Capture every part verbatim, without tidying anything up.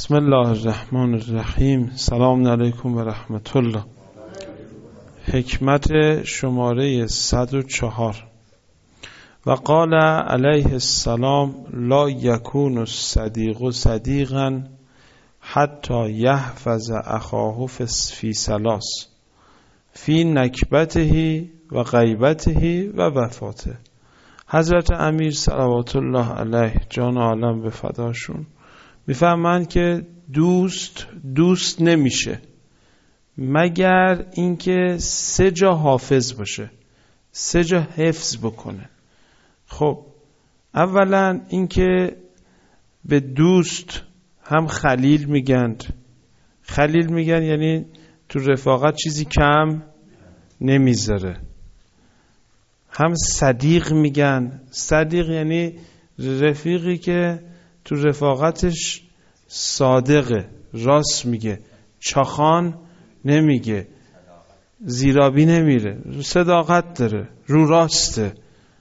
بسم الله الرحمن الرحیم. سلام علیکم و رحمت الله. حکمت شماره صد و چهار. و قال علیه السلام لا یکون الصدیق صدیقا حتی یحفظ اخاه فی ثلاث فی نکبته و غیبته و وفاته. حضرت امیر صلوات الله علیه جان عالم به فداشون میفهمند که دوست دوست نمیشه مگر اینکه سه جا حافظ باشه، سه جا حفظ بکنه. خب اولا اینکه به دوست هم خلیل میگن. خلیل میگن یعنی تو رفاقت چیزی کم نمیذاره. هم صدیق میگن. صدیق یعنی رفیقی که تو رفاقتش صادقه، راست میگه، چاخان نمیگه، زیرابی نمیره، صداقت داره، رو راسته.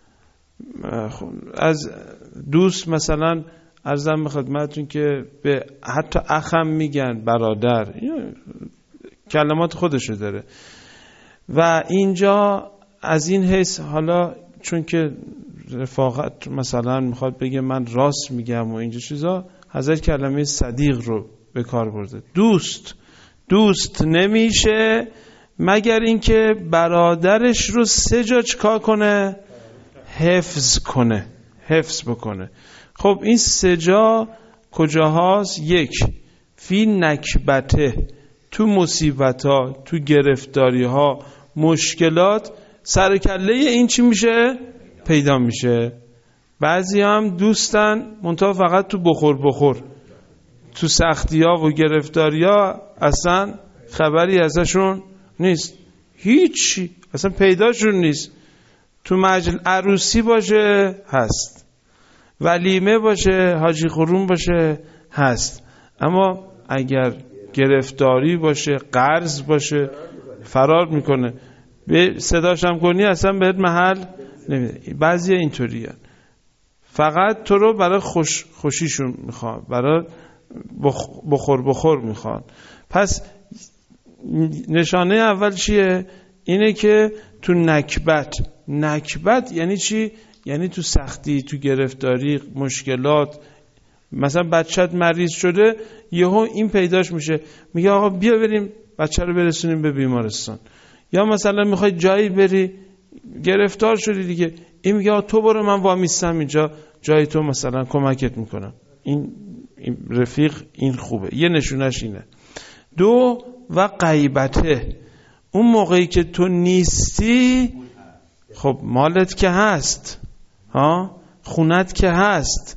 از دوست مثلا عرضم به خدمتتون که به حتی اخم میگن، برادر، کلمات خودشو داره. و اینجا از این حیث حالا چون که رفاقت مثلا میخواد بگه من راست میگم و اینجا چیزا، حضرت کلمه صدیق رو به کار برده. دوست دوست نمیشه مگر اینکه برادرش رو سه جا چکار کنه؟ حفظ کنه، حفظ بکنه. خب این سه جا کجاهاست؟ یک، فی نکبته، تو مصیبت ها، تو گرفتاری ها، مشکلات، سر کله این چی میشه؟ پیدا میشه. بعضی هم دوستن منتها فقط تو بخور بخور، تو سختی ها و گرفتاری ها اصلا خبری ازشون نیست، هیچی اصلا پیداشون نیست. تو مجل عروسی باشه هست، ولیمه باشه، حاجی خورون باشه هست، اما اگر گرفتاری باشه، قرض باشه، فرار میکنه. به صداش هم کنی اصلا بهت محل نمیده. بعضی اینطوری هست فقط تو رو برای خوش خوشیشون میخوان، برای بخور بخور میخوان. پس نشانه اول چیه؟ اینه که تو نکبت. نکبت یعنی چی؟ یعنی تو سختی، تو گرفتاری، مشکلات. مثلا بچت مریض شده، یهو این پیداش میشه، میگه آقا بیا بریم بچه رو برسونیم به بیمارستان. یا مثلا میخوای جایی بری، گرفتار شدی دیگه، این میگه آقا تو برو، من وامیستم اینجا جای تو، مثلا کمکت میکنم. این, این رفیق این خوبه، یه نشونش اینه. دو، و غیبته، اون موقعی که تو نیستی، خب مالت که هست، ها، خونت که هست،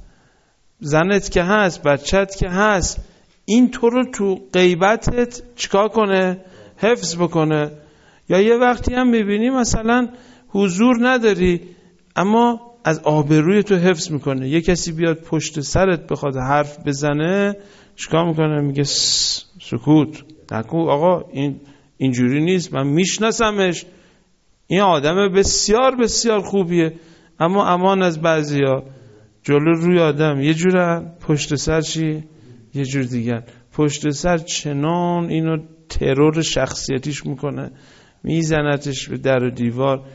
زنت که هست، بچت که هست، این تو رو تو غیبتت چیکار کنه؟ حفظ بکنه. یا یه وقتی هم میبینی مثلا حضور نداری اما از آبروی تو حفظ میکنه. یه کسی بیاد پشت سرت بخواد حرف بزنه، چیکار میکنه؟ میگه سکوت نکن آقا، این اینجوری نیست، من میشناسمش، این آدم بسیار بسیار خوبیه. اما امان از بعضیا، جلو روی آدم یه جوره، پشت سر چی؟ یه جور دیگر. پشت سر چنان اینو ترور شخصیتیش میکنه، میزنتش به در و دیوار.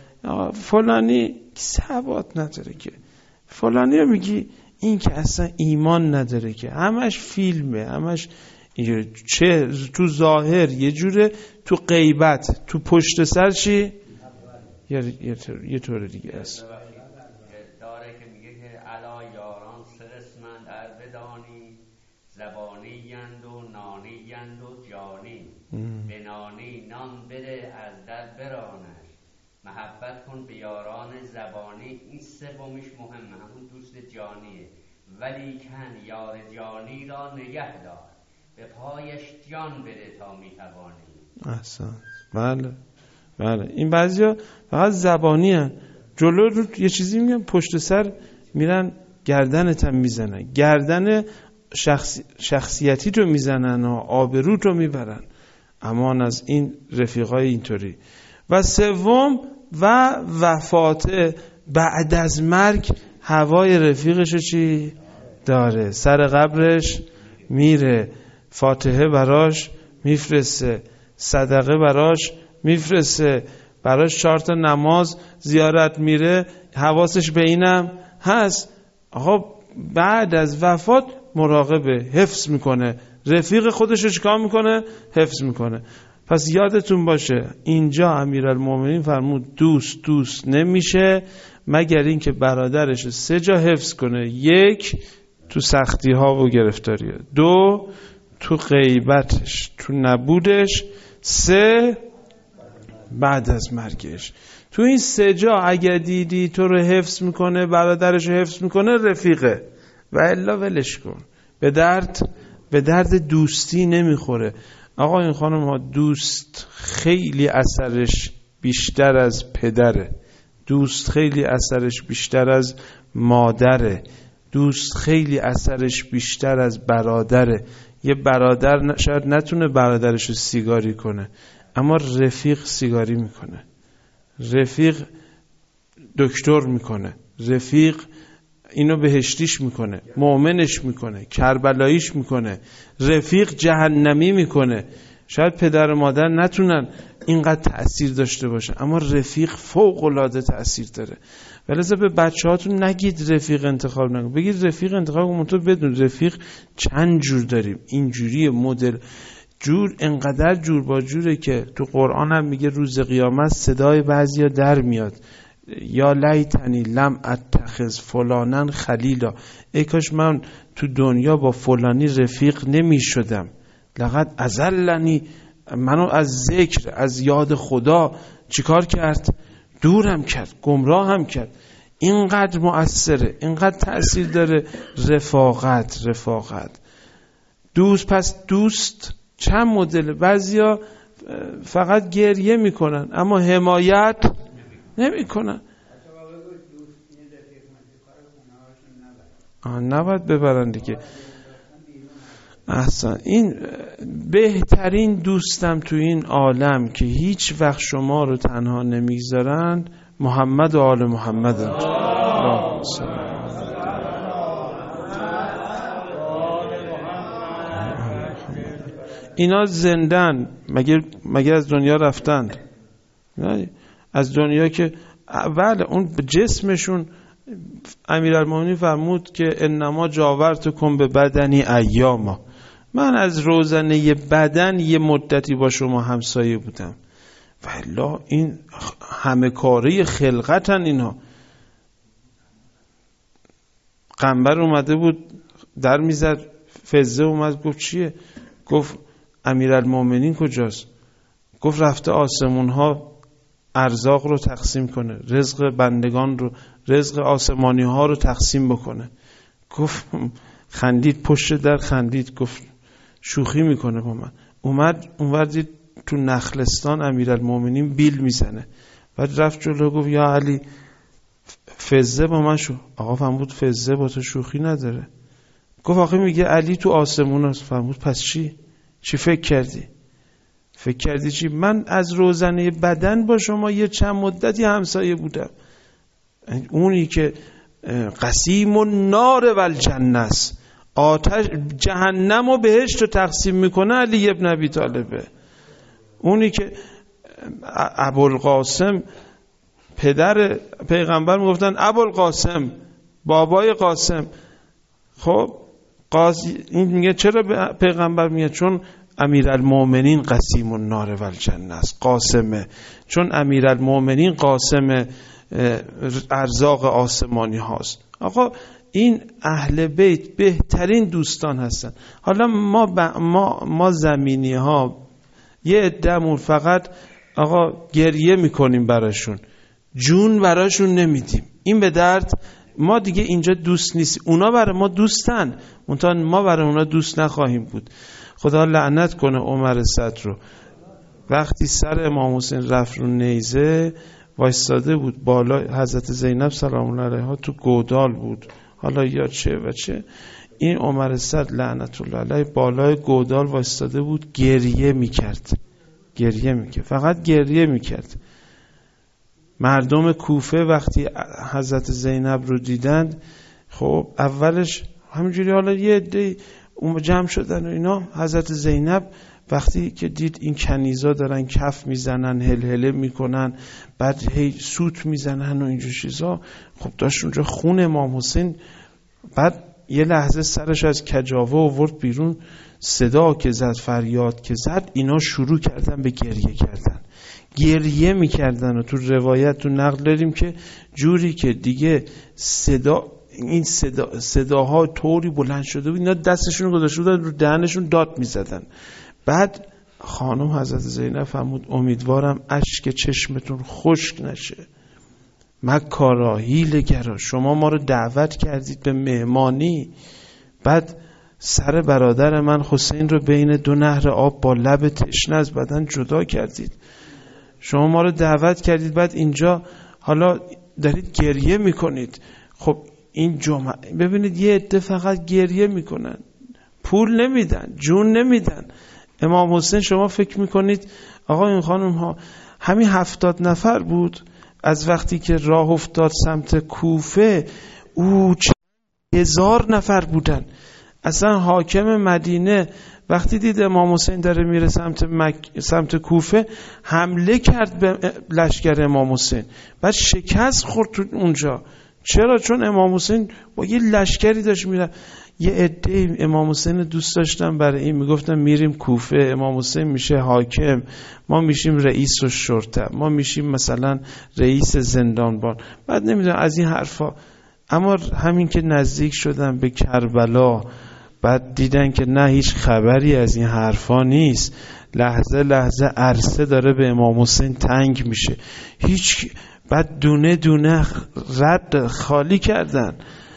فلانی ثبات نداره که، فلانی رو میگی این که اصلا ایمان نداره که، همش فیلمه، همش چه تو ظاهر یه جوره، تو غیبت تو پشت سر چی؟ یه, یه طور دیگه است. داره که میگه که علا یاران سرسمند ار بدانی، زبانی یند و نانی یند و جانی، به نانی نان بده از در برانش، محبت کن به یاران زبانی. این سومیش مهمه، همون دوست جانیه. ولی کن یار جانی را نگه دار، به پایش جان بده تا میتوانی. احسن. بله بله. این بعضیا فقط زبانی هن. جلو رو یه چیزی میگن، پشت سر میرن گردنت هم میزنن، گردن شخص... شخصیتی تو میزنن و آبرو تو میبرن. امان از این رفیقای اینطوری. و سوم، و وفات، بعد از مرگ هوای رفیقشو چی داره؟ سر قبرش میره فاتحه براش میفرسته، صدقه براش میفرسته، براش چهار تا نماز زیارت میره، حواسش به اینم هست. آقا بعد از وفات مراقبه، حفظ میکنه، رفیق خودش رو چیکار میکنه؟ حفظ میکنه. پس یادتون باشه اینجا امیرالمومنین فرمود دوست دوست نمیشه مگر این که برادرش رو سه جا حفظ کنه. یک، تو سختی ها و گرفتاری، دو، تو غیبتش، تو نبودش، سه، بعد از مرگش. تو این سه جا اگه دیدی تو رو حفظ میکنه، برادرش رو حفظ میکنه، رفیقه، و الا ولش کن. به درد به درد دوستی نمیخوره. آقا این خانم ها، دوست خیلی اثرش بیشتر از پدره، دوست خیلی اثرش بیشتر از مادره، دوست خیلی اثرش بیشتر از برادره. یه برادر شاید نتونه برادرش رو سیگاری کنه، اما رفیق سیگاری میکنه، رفیق دکتر میکنه، رفیق اینو بهشتیش میکنه، مؤمنش میکنه، کربلاییش میکنه، رفیق جهنمی میکنه. شاید پدر و مادر نتونن اینقدر تأثیر داشته باشه، اما رفیق فوق العاده تأثیر داره. ولذا به بچه هاتون نگید رفیق انتخاب نکن، بگید رفیق انتخاب کن. تو بدون رفیق چند جور داریم، اینجوری مدل جور، انقدر جور با جوره که تو قرآن هم میگه روز قیامت صدای بعضیا در میاد، یا لیتنی لم اتخذ فلانن خلیلا، ای کاش من تو دنیا با فلانی رفیق نمی شدم، لقد ازلنی، منو از ذکر، از یاد خدا چیکار کرد؟ دورم کرد، گمراه هم کرد. اینقدر مؤثره، اینقدر تأثیر داره رفاقت. رفاقت دوست. پس دوست چند مدل، بعضیا فقط گریه میکنن اما حمایت نمیکنن. آه نباید ببرن دیگه. احسن. این بهترین دوستم تو این عالم که هیچ وقت شما رو تنها نمیگذارن محمد و آل محمد هم. اینا زندن، مگه مگه از دنیا رفتند؟ از دنیا که بله اون جسمشون، امیرالمومنین فرمود که انما جاورتکم به بدنی ایاما، من از روزنه بدن یه مدتی با شما همسایه بودم. والله این همه کاری خلقتن اینا. قنبر اومده بود در میزد، فزه اومد گفت چیه؟ گفت امیرالمومنین کجاست؟ گفت رفته آسمون ها ارزاق رو تقسیم کنه، رزق بندگان رو، رزق آسمانی ها رو تقسیم بکنه. گفت خندید، پشت در خندید، گفت شوخی میکنه با من. اومد اونور دید تو نخلستان امیرالمومنین بیل میزنه، بعد رفت جلو گفت یا علی فزه با من شو. آقا فرمود فزه با تو شوخی نداره. گفت آخه میگه علی تو آسمون هست. فرمود پس چی؟ چی فکر کردی؟ فکر کردی چی؟ من از روزنه بدن با شما یه چند مدتی همسایه بودم. اونی که قسیم النار و الجنه است، آتش جهنم و بهشت رو تقسیم میکنه علی ابن ابی طالبه. اونی که ابوالقاسم پدر پیغمبر میگفتن ابوالقاسم، بابای قاسم. خب قاضی این میگه چرا پیغمبر میگه؟ چون امیرالمومنین قسیم النار و الجنه است، قاسمه. چون امیرالمومنین قاسم ارزاق آسمانی هاست. آقا این اهل بیت بهترین دوستان هستن. حالا ما ما ما زمینی ها یه عده‌مون فقط آقا گریه میکنیم براشون، جون براشون نمیدیم. این به درد ما دیگه اینجا دوست نیست. اونا برای ما دوستن، منتها ما برای اونا دوست نخواهیم بود. خدا لعنت کنه عمر صدر رو. وقتی سر امام حسین رفت رو نیزه وایستاده بود، بالا حضرت زینب سلام الله علیها تو گودال بود، حالا یا چه و چه، این عمر صدر لعنت الله علیه بالای گودال وایستاده بود، گریه میکرد، گریه میکرد، فقط گریه میکرد. مردم کوفه وقتی حضرت زینب رو دیدند، خب اولش همینجوری، حالا یه عده اون جمع شدن و اینا. حضرت زینب وقتی که دید این کنیزا دارن کف میزنن، هلهله میکنن، بعد هی سوت میزنن و اینجور چیزا، خب داشت اونجا خون امام حسین. بعد یه لحظه سرش از کجاوه آورد بیرون، صدا که زد، فریاد که زد، اینا شروع کردن به گریه کردن، گریه میکردن. و تو روایت تو نقل داریم که جوری که دیگه صدا این صدا صداها طوری بلند شده بود اینا دستشون رو گذاشته بودن رو دهنشون داد میزدن. بعد خانم حضرت زینب فرمود امیدوارم اشک چشمتون خشک نشه. مکارا، حیله‌گرا، شما ما رو دعوت کردید به مهمانی، بعد سر برادر من حسین رو بین دو نهر آب با لب تشنه از بدن جدا کردید. شما ما رو دعوت کردید، بعد اینجا حالا دارید گریه میکنید. خب این جمعه ببینید یه عده فقط گریه میکنن، پول نمیدن، جون نمیدن. امام حسین شما فکر میکنید آقا این خانم ها همین هفتاد نفر بود از وقتی که راه افتاد سمت کوفه او چه هزار نفر بودن. اصلا حاکم مدینه وقتی دید امام حسین داره میره سمت مک... سمت کوفه حمله کرد به لشکر امام حسین، بعد شکست خورد تو اونجا. چرا؟ چون امام حسین با یه لشکری داشت میره. یه عده امام حسین دوست داشتن، برای این میگفتن میریم کوفه، امام حسین میشه حاکم، ما میشیم رئیس الشرطه، ما میشیم مثلا رئیس زندانبان، بعد نمیدونم از این حرفا. اما همین که نزدیک شدن به کربلا، بعد دیدن که نه هیچ خبری از این حرفا نیست، لحظه لحظه عرصه داره به امام حسین تنگ میشه، هیچ، بعد دونه دونه رد خالی کردن.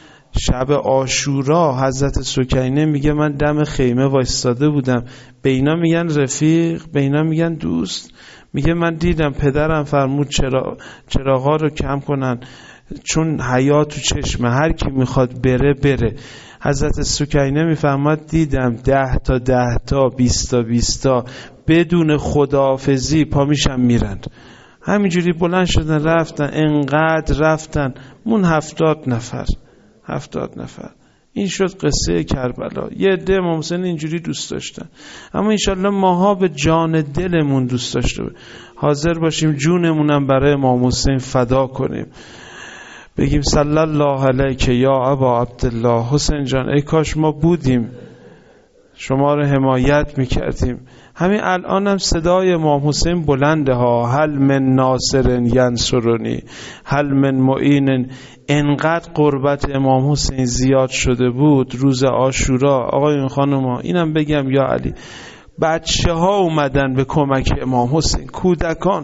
شب عاشورا حضرت سکینه میگه من دم خیمه وایستاده بودم، به اینا میگن رفیق، به اینا میگن دوست. میگه من دیدم پدرم فرمود چرا چراغا رو کم کنن چون حیا تو چشمه، هر کی میخواد بره بره. حضرت سکینه میفهمد دیدم ده تا ده تا بیست تا بیست تا بدون خداحافظی پا میشن میرند. همینجوری بلند شدن رفتن، انقدر رفتن مون هفتاد نفر هفتاد نفر. این شد قصه کربلا. یه عده امام حسین اینجوری دوست داشتن، اما انشالله ماها به جان دلمون دوست داشته حاضر باشیم جونمونم برای امام حسین فدا کنیم، بگیم صلی الله علیک یا ابا عبدالله. حسین جان ای کاش ما بودیم شما رو حمایت میکردیم. همین الان هم صدای امام حسین بلنده ها، هل من ناصر ینصرنی هل من معین. انقدر قربت امام حسین زیاد شده بود روز عاشورا. آقایون خانوما اینم بگم یا علی، بچه ها اومدن به کمک امام حسین، کودکان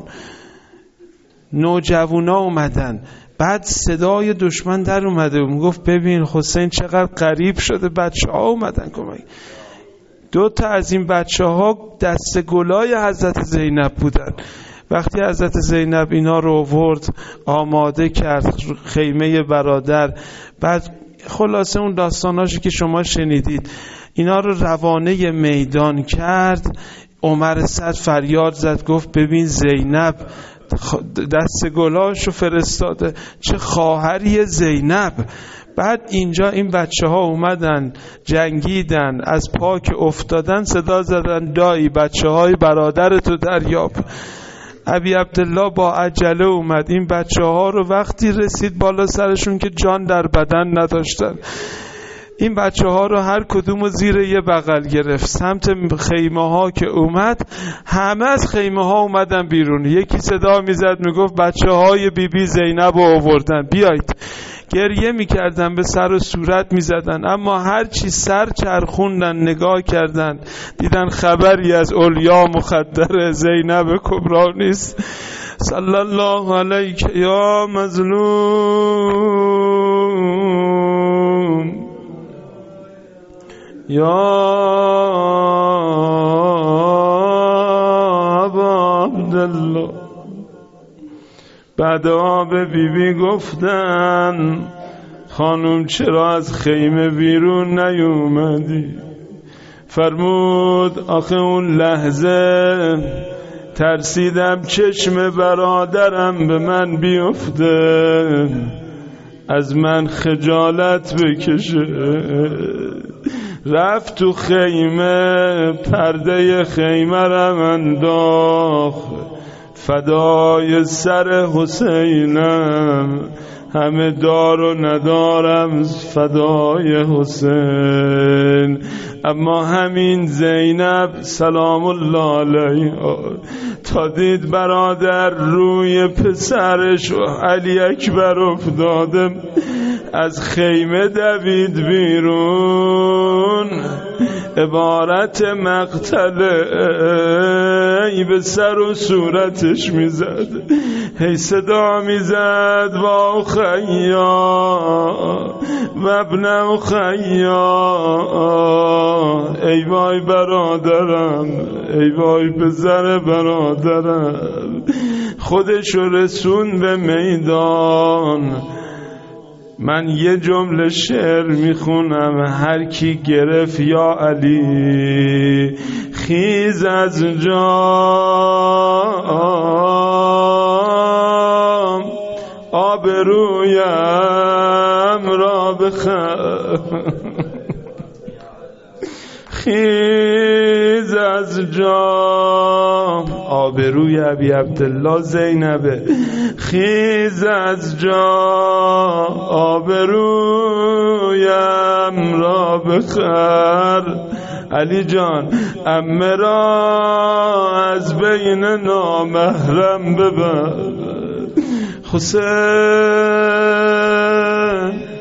نوجوانا اومدن. بعد صدای دشمن در اومده و میگفت ببین حسین چقدر غریب شده، بچه ها اومدن کمک. دو تا از این بچه ها دست گلای حضرت زینب بودن. وقتی حضرت زینب اینا رو آورد آماده کرد خیمه برادر، بعد خلاصه اون داستاناشی که شما شنیدید، اینا رو روانه میدان کرد. عمر صد فریاد زد گفت ببین زینب دست گلاشو فرستاده، چه خواهری زینب. بعد اینجا این بچه ها اومدن جنگیدن، از پاک افتادن صدا زدن دایی بچه های برادرتو دریاب. ابی عبدالله با عجله اومد، این بچه ها رو وقتی رسید بالا سرشون که جان در بدن نداشتن، این بچه ها رو هر کدوم رو زیر یه بغل گرفت. سمت خیمه ها که اومد همه از خیمه ها اومدن بیرون. یکی صدا میزد میگفت بچه های بی بی زینب رو آوردن بیایید. گریه میکردن، به سر و صورت میزدن، اما هر چی سر چرخوندن نگاه کردن دیدن خبری از اولیا مخدر زینب کبرا نیست. صلی الله علیک یا مظلوم یا ابا عبدالله. بعدا به بیبی گفتن خانم چرا از خیمه بیرون نیومدی؟ فرمود آخه اون لحظه ترسیدم چشم برادرم به من بیفته، از من خجالت بکشه. رفت تو خیمه پرده خیمه رم انداخت فدای سر حسینم همه دار و ندارم فدای حسین. اما همین زینب سلام الله علیها تا دید برادر روی پسرش و علی اکبر افتاده از خیمه دوید بیرون عبارت مقتله ای به سر و صورتش میزد هی صدا میزد با خیا و ابن خیا ای وای برادرم ای وای پسر برادرم. خودشو رسون به میدان. من یه جمله شعر میخونم هر کی گرفت یا علی خیز از جام آبرویم را بخر خیز از جام آبروی ابی عبدالله زینبه خیز از جام آبرویم را بخر. علی جان عمه را از بین نامحرم ببر. حسین